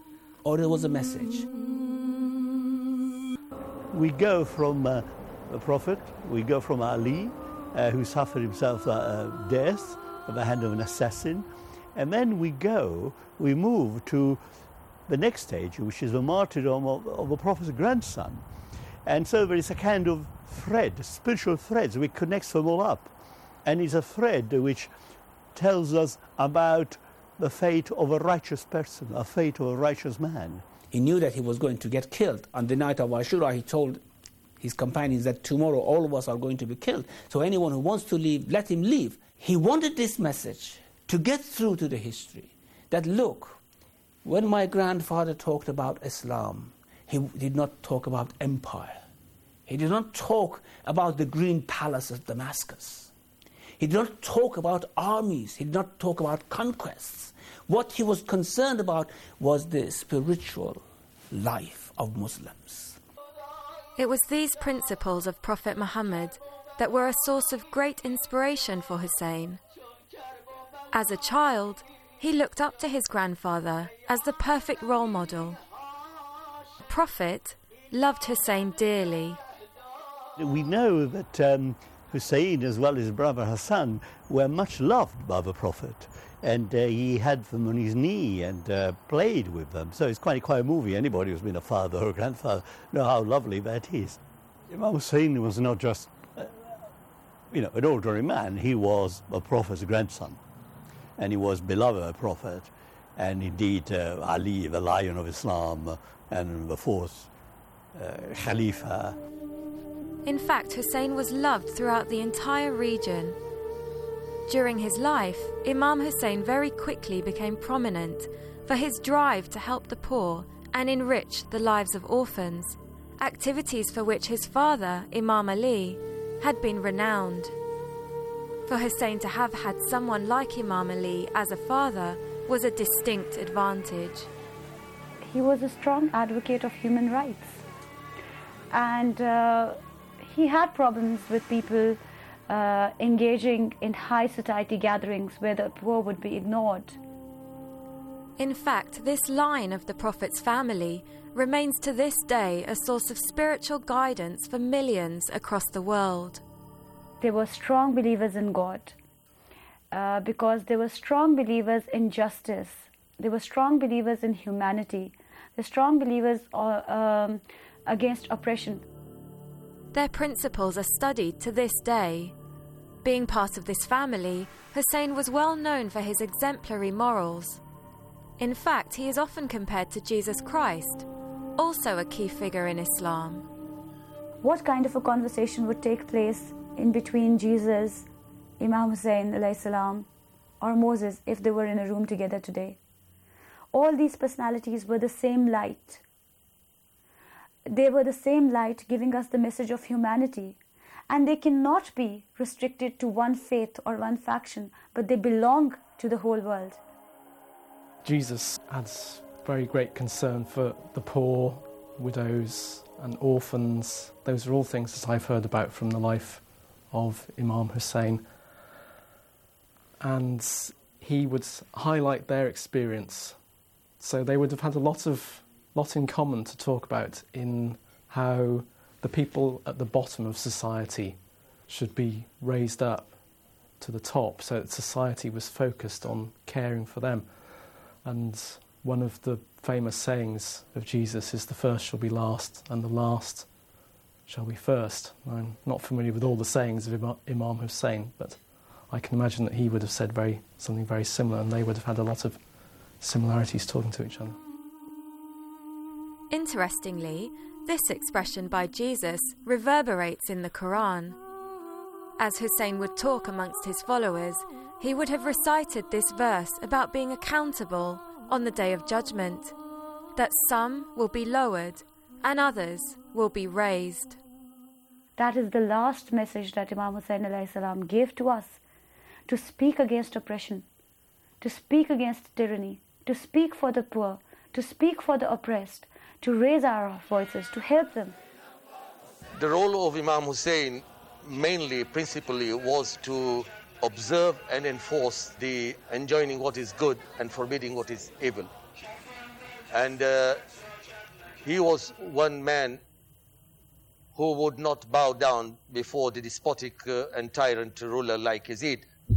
We go from the Prophet, we go from Ali, who suffered himself death at the hand of an assassin, and then we move to the next stage, which is the martyrdom of the Prophet's grandson. And so there is a kind of thread, spiritual threads, which connects them all up. And it's a thread which tells us about the fate of a righteous person, a fate of a righteous man. He knew that he was going to get killed. On the night of Ashura, he told his companions that tomorrow all of us are going to be killed. So anyone who wants to leave, let him leave. He wanted this message to get through to the history, that look, when my grandfather talked about Islam, he did not talk about empire. He did not talk about the green palace of Damascus. He did not talk about armies. He did not talk about conquests. What he was concerned about was the spiritual life of Muslims. It was these principles of Prophet Muhammad that were a source of great inspiration for Hussein. As a child, he looked up to his grandfather as the perfect role model. The Prophet loved Hussein dearly. We know that Hussein, as well as his brother Hassan, were much loved by the Prophet. And he had them on his knee and played with them. So it's quite a movie. Anybody who's been a father or a grandfather know how lovely that is. Imam Hussein was not just, an ordinary man. He was a Prophet's grandson. And he was beloved of the Prophet. And indeed, Ali, the Lion of Islam, and the fourth Khalifa. In fact, Hussein was loved throughout the entire region. During his life, Imam Hussein very quickly became prominent for his drive to help the poor and enrich the lives of orphans, activities for which his father, Imam Ali, had been renowned. For Hussein to have had someone like Imam Ali as a father was a distinct advantage. He was a strong advocate of human rights, and he had problems with people engaging in high society gatherings where the poor would be ignored. In fact, this line of the Prophet's family remains to this day a source of spiritual guidance for millions across the world. They were strong believers in God because they were strong believers in justice. They were strong believers in humanity. They're strong believers against oppression. Their principles are studied to this day. Being part of this family, Hussein was well known for his exemplary morals. In fact, he is often compared to Jesus Christ, also a key figure in Islam. What kind of a conversation would take place in between Jesus, Imam Hussein alayhi salam, or Moses if they were in a room together today? All these personalities were the same light. They were the same light giving us the message of humanity. And they cannot be restricted to one faith or one faction, but they belong to the whole world. Jesus has very great concern for the poor, widows, and orphans. Those are all things that I've heard about from the life of Imam Hussein. And he would highlight their experience. So they would have had a lot in common to talk about in how the people at the bottom of society should be raised up to the top, so that society was focused on caring for them. And one of the famous sayings of Jesus is, the first shall be last and the last shall be first. I'm not familiar with all the sayings of Imam Hussein, but I can imagine that he would have said something very similar, and they would have had a lot of similarities talking to each other. Interestingly, this expression by Jesus reverberates in the Quran. As Hussein would talk amongst his followers, he would have recited this verse about being accountable on the Day of Judgment, that some will be lowered and others will be raised. That is the last message that Imam Hussein alayhi salam gave to us, to speak against oppression, to speak against tyranny, to speak for the poor, to speak for the oppressed, to raise our voices, to help them. The role of Imam Hussein principally was to observe and enforce the enjoining what is good and forbidding what is evil. And he was one man who would not bow down before the despotic and tyrant ruler like Yazid.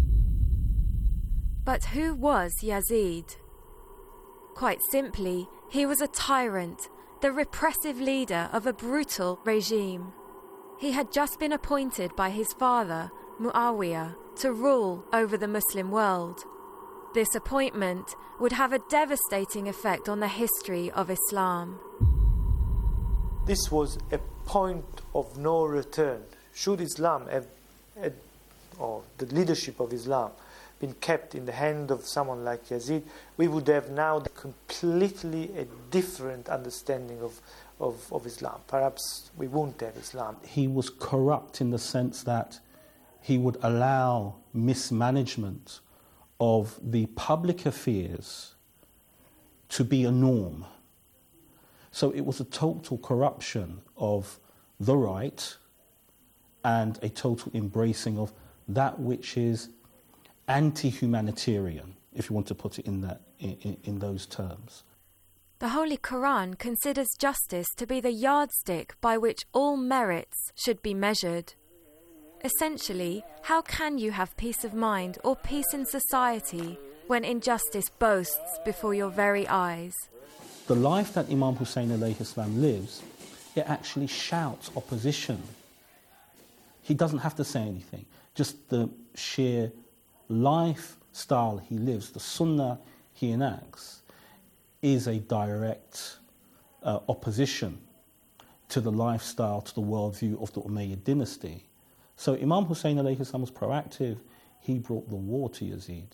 But who was Yazid? Quite simply, he was a tyrant, the repressive leader of a brutal regime. He had just been appointed by his father, Muawiyah, to rule over the Muslim world. This appointment would have a devastating effect on the history of Islam. This was a point of no return. Should Islam or the leadership of Islam been kept in the hand of someone like Yazid, we would have now completely a different understanding of Islam. Perhaps we won't have Islam. He was corrupt in the sense that he would allow mismanagement of the public affairs to be a norm. So it was a total corruption of the right and a total embracing of that which is anti-humanitarian, if you want to put it in those terms. The Holy Quran considers justice to be the yardstick by which all merits should be measured. Essentially, how can you have peace of mind or peace in society when injustice boasts before your very eyes? The life that Imam Hussein alayhi salam lives, it actually shouts opposition. He doesn't have to say anything. Just the sheer lifestyle he lives, the sunnah he enacts, is a direct opposition to the lifestyle, to the worldview of the Umayyad dynasty. So Imam Hussein alayhi salam was proactive. He brought the war to Yazid.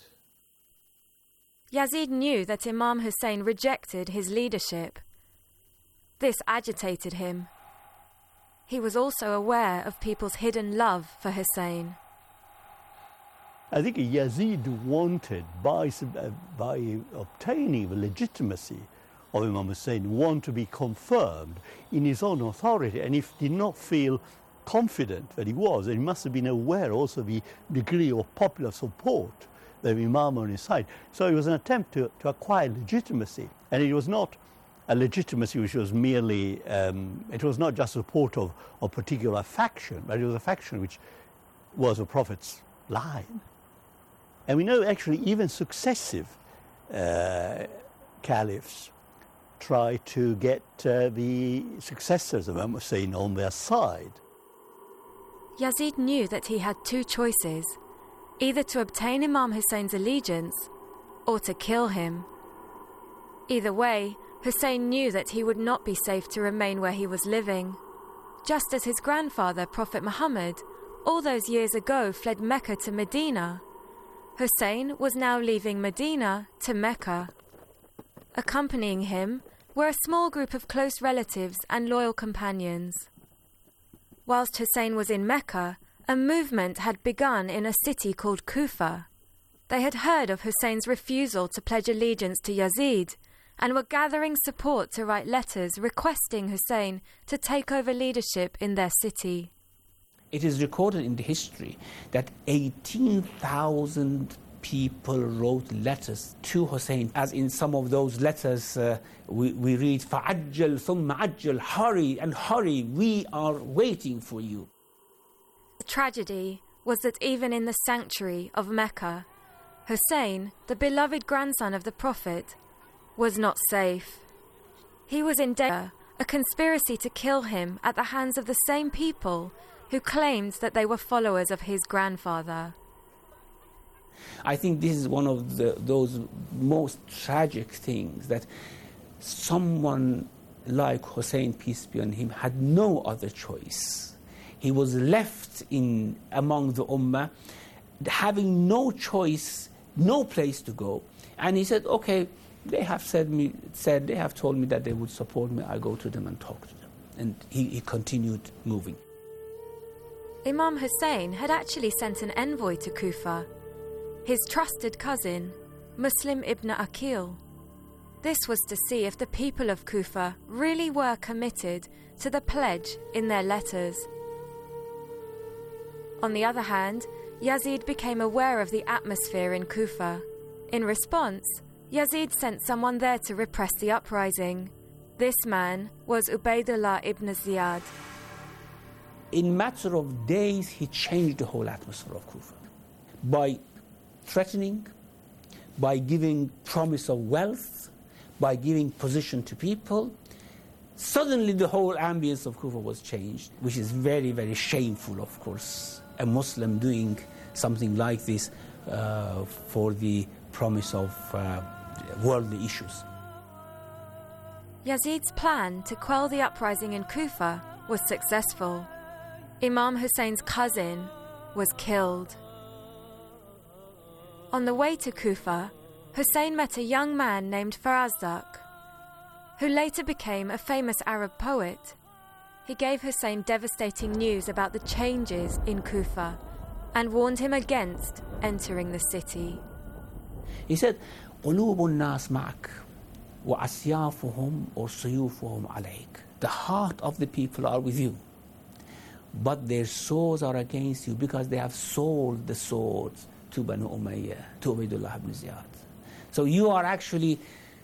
Yazid knew that Imam Hussein rejected his leadership. This agitated him. He was also aware of people's hidden love for Hussein. I think Yazid wanted, by obtaining the legitimacy of Imam Hussein, want to be confirmed in his own authority, and if did not feel confident that he was, and he must have been aware also of the degree of popular support that Imam on his side. So it was an attempt to acquire legitimacy, and it was not a legitimacy which was merely, it was not just support of a particular faction, but it was a faction which was the Prophet's line. And we know actually even successive caliphs try to get the successors of Imam Hussein on their side. Yazid knew that he had two choices, either to obtain Imam Hussein's allegiance or to kill him. Either way, Hussein knew that he would not be safe to remain where he was living. Just as his grandfather, Prophet Muhammad, all those years ago fled Mecca to Medina, Hussein was now leaving Medina to Mecca. Accompanying him were a small group of close relatives and loyal companions. Whilst Hussein was in Mecca, a movement had begun in a city called Kufa. They had heard of Hussein's refusal to pledge allegiance to Yazid, and were gathering support to write letters requesting Hussein to take over leadership in their city. It is recorded in the history that 18,000 people wrote letters to Hussein. As in some of those letters we read, فَعَجَّلْ ثُمَّ عَجَّلْ, hurry and hurry, we are waiting for you. The tragedy was that even in the sanctuary of Mecca, Hussein, the beloved grandson of the Prophet, was not safe. He was in danger, a conspiracy to kill him at the hands of the same people who claimed that they were followers of his grandfather. I think this is one of those most tragic things, that someone like Hussein, peace be on him, had no other choice. He was left among the Ummah, having no choice, no place to go. And he said, okay, they have they have told me that they would support me, I go to them and talk to them. And he continued moving. Imam Hussein had actually sent an envoy to Kufa, his trusted cousin, Muslim ibn Aqil. This was to see if the people of Kufa really were committed to the pledge in their letters. On the other hand, Yazid became aware of the atmosphere in Kufa. In response, Yazid sent someone there to repress the uprising. This man was Ubaydullah ibn Ziyad. In a matter of days, he changed the whole atmosphere of Kufa by threatening, by giving promise of wealth, by giving position to people. Suddenly the whole ambience of Kufa was changed, which is very, very shameful, of course, a Muslim doing something like this for the promise of worldly issues. Yazid's plan to quell the uprising in Kufa was successful. Imam Hussein's cousin was killed. On the way to Kufa, Hussein met a young man named Farazdak, who later became a famous Arab poet. He gave Hussein devastating news about the changes in Kufa and warned him against entering the city. He said, قُلُوبُ النَّاسِ مَعَكَ وَأَسْيَافُهُمْ وَسُيُوفُهُمْ عَلَيْكَ. The heart of the people are with you, but their swords are against you, because they have sold the swords to Banu Umayyah, to Ubaydullah ibn Ziyad. So you are actually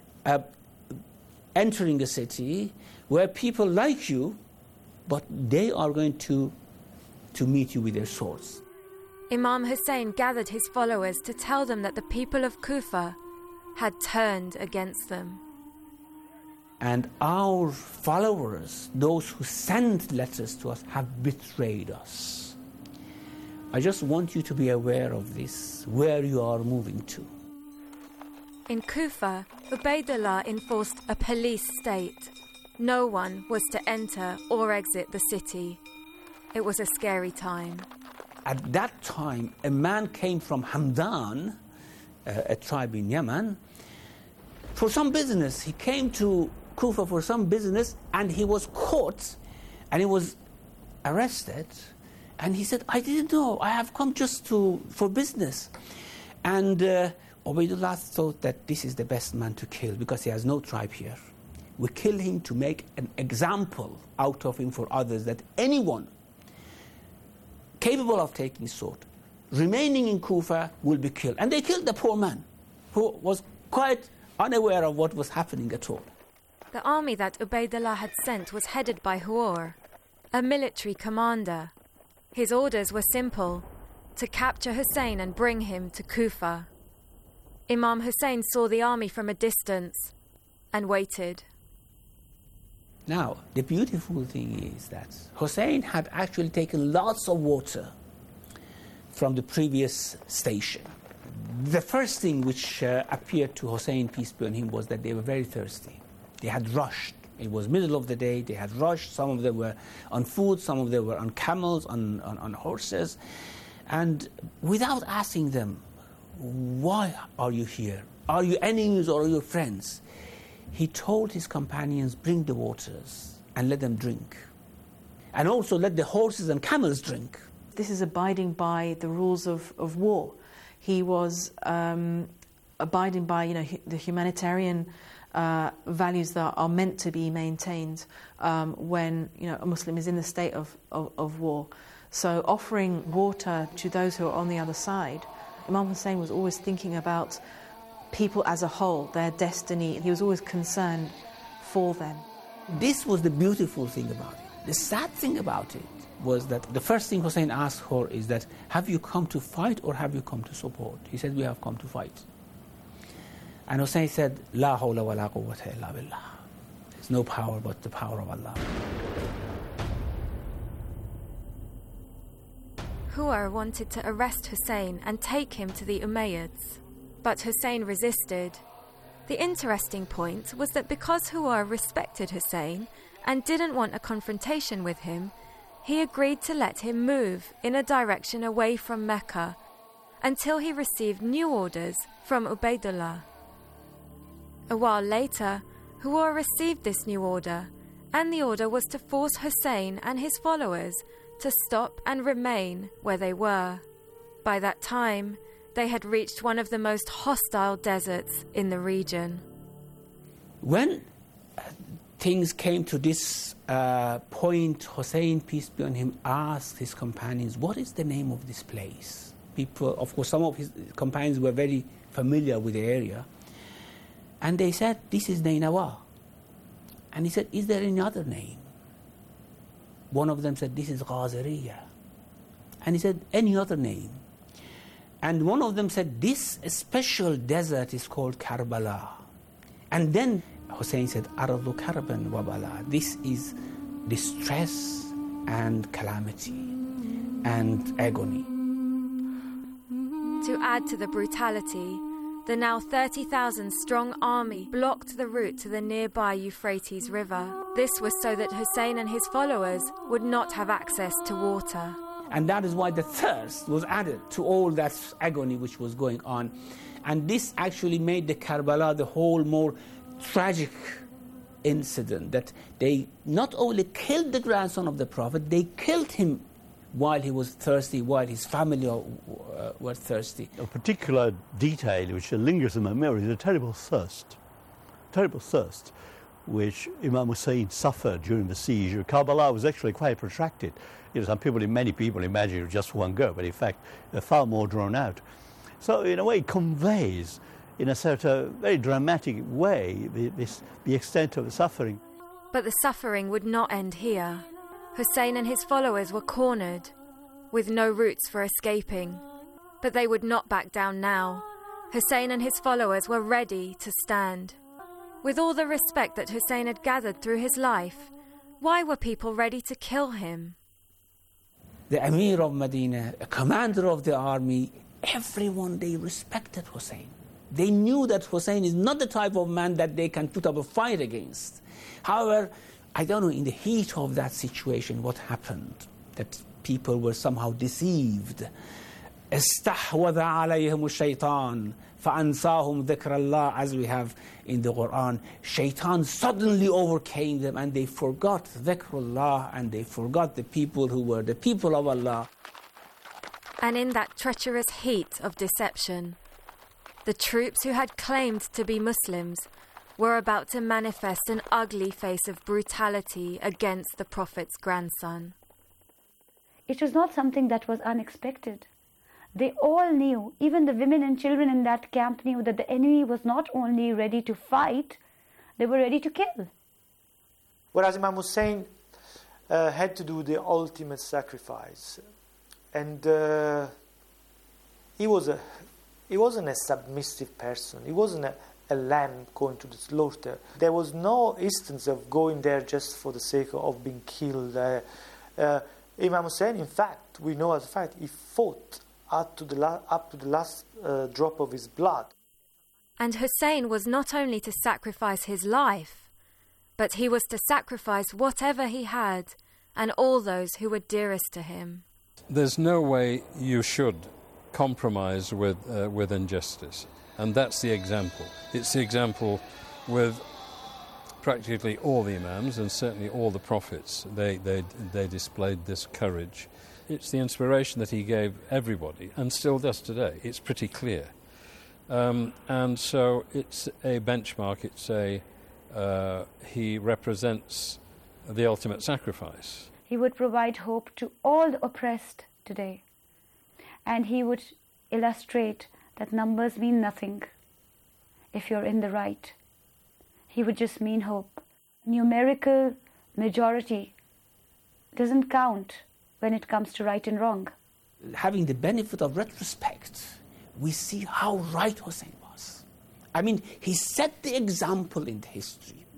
entering a city where people like you, but they are going to meet you with their swords. Imam Hussein gathered his followers to tell them that the people of Kufa had turned against them. And our followers, those who sent letters to us, have betrayed us. I just want you to be aware of this, where you are moving to. In Kufa, Ubaydullah enforced a police state. No one was to enter or exit the city. It was a scary time. At that time, a man came from Hamdan, a tribe in Yemen, for some business. He came to Kufa for some business, and he was caught, and he was arrested. And he said, I didn't know, I have come just for business. And Ubaydullah thought that this is the best man to kill, because he has no tribe here. We kill him to make an example out of him for others, that anyone capable of taking sword, remaining in Kufa, will be killed. And they killed the poor man, who was quite unaware of what was happening at all. The army that Ubaydullah had sent was headed by Huor, a military commander. His orders were simple: to capture Hussein and bring him to Kufa. Imam Hussein saw the army from a distance and waited. Now, the beautiful thing is that Hussein had actually taken lots of water from the previous station. The first thing which appeared to Hussein, peace be on him, was that they were very thirsty. They had rushed. It was middle of the day. They had rushed. Some of them were on foot. Some of them were on camels, on horses. And without asking them, why are you here? Are you enemies or are you friends? He told his companions, bring the waters and let them drink. And also let the horses and camels drink. This is abiding by the rules of war. He was abiding by the humanitarian values that are meant to be maintained when a Muslim is in the state of war. So offering water to those who are on the other side, Imam Hussein was always thinking about people as a whole, their destiny. He was always concerned for them. This was the beautiful thing about it. The sad thing about it was that the first thing Hussein asked her is that, have you come to fight or have you come to support? He said, we have come to fight. And Hussein said, La hawla wa la quwwata illa billah. There's no power but the power of Allah. Huwa wanted to arrest Hussein and take him to the Umayyads, but Hussein resisted. The interesting point was that because Huwa respected Hussein and didn't want a confrontation with him, he agreed to let him move in a direction away from Mecca until he received new orders from Ubaydullah. A while later, Huwa received this new order, and the order was to force Hussein and his followers to stop and remain where they were. By that time, they had reached one of the most hostile deserts in the region. When things came to this point, Hussein, peace be on him, asked his companions, what is the name of this place? People, of course, some of his companions were very familiar with the area. And they said, this is Nainawa. And he said, is there any other name? One of them said, this is Ghazariya. And he said, any other name? And one of them said, this special desert is called Karbala. And then Hussein said, Aradu Karban wa Bala. This is distress and calamity and agony. To add to the brutality, the now 30,000 strong army blocked the route to the nearby Euphrates River. This was so that Hussein and his followers would not have access to water. And that is why the thirst was added to all that agony which was going on. And this actually made the Karbala the whole more tragic incident, that they not only killed the grandson of the Prophet, they killed him while he was thirsty, while his family were thirsty. A particular detail which lingers in my memory is a terrible thirst, which Imam Hussein suffered during the siege. Karbala was actually quite protracted. Many people imagine it was just one go, but in fact, they're far more drawn out. So in a way, it conveys, in a sort of very dramatic way, the extent of the suffering. But the suffering would not end here. Hussein and his followers were cornered, with no routes for escaping. But they would not back down now. Hussein and his followers were ready to stand. With all the respect that Hussein had gathered through his life, why were people ready to kill him? The Emir of Medina, a commander of the army, everyone, they respected Hussein. They knew that Hussein is not the type of man that they can put up a fight against. However, I don't know, in the heat of that situation, what happened, that people were somehow deceived. استحوذ عليهم الشيطان فأنساهم ذكر الله, as we have in the Quran. Shaitan suddenly overcame them and they forgot dhikrullah, and they forgot the people who were the people of Allah. And in that treacherous heat of deception, the troops who had claimed to be Muslims were about to manifest an ugly face of brutality against the Prophet's grandson. It was not something that was unexpected. They all knew, even the women and children in that camp knew, that the enemy was not only ready to fight, they were ready to kill. Whereas Imam Hussein had to do the ultimate sacrifice. And he wasn't a submissive person. He wasn't a lamb going to the slaughter. There was no instance of going there just for the sake of being killed. Imam Hussein, in fact, we know as a fact, he fought up to the last drop of his blood. And Hussein was not only to sacrifice his life, but he was to sacrifice whatever he had and all those who were dearest to him. There's no way you should compromise with injustice, and that's the example. It's the example with practically all the Imams and certainly all the Prophets. They displayed this courage. It's the inspiration that he gave everybody, and still does today. It's pretty clear And so it's a benchmark. He represents the ultimate sacrifice. He would provide hope to all the oppressed today. And he would illustrate that numbers mean nothing if you're in the right. He would just mean hope. Numerical majority doesn't count when it comes to right and wrong. Having the benefit of retrospect, we see how right Hussein was. I mean, he set the example in history.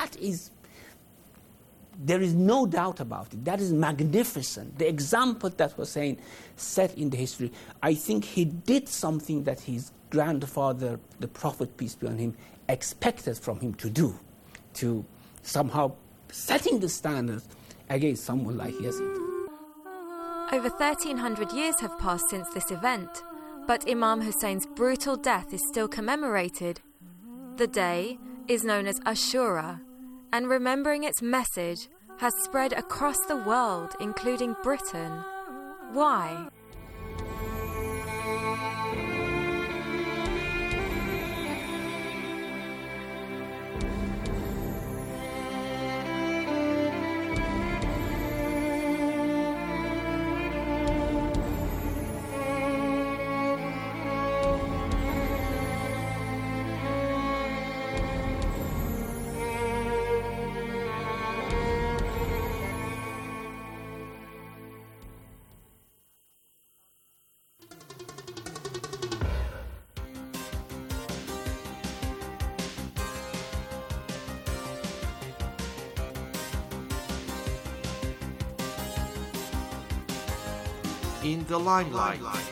There is no doubt about it. That is magnificent. The example that Hussein set in the history, I think he did something that his grandfather, the Prophet, peace be on him, expected from him to do, to somehow setting the standards against someone like Yazid. Over 1,300 years have passed since this event, but Imam Hussein's brutal death is still commemorated. The day is known as Ashura, and remembering its message has spread across the world, including Britain. Why? In the Limelight.